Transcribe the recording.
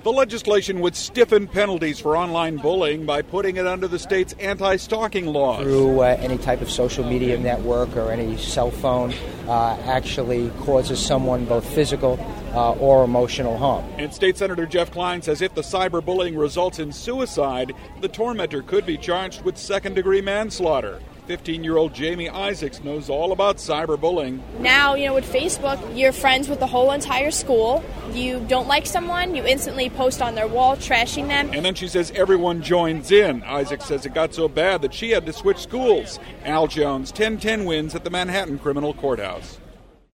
The legislation would stiffen penalties for online bullying by putting it under the state's anti-stalking laws. Through any type of social media network or any cell phone actually causes someone both physical or emotional harm. And State Senator Jeff Klein says if the cyberbullying results in suicide, the tormentor could be charged with second-degree manslaughter. 15-year-old Jamie Isaacs knows all about cyberbullying. Now, with Facebook, you're friends with the whole entire school. You don't like someone, you instantly post on their wall, trashing them. And then she says everyone joins in. Isaacs says it got so bad that she had to switch schools. Al Jones, 10-10 wins at the Manhattan Criminal Courthouse.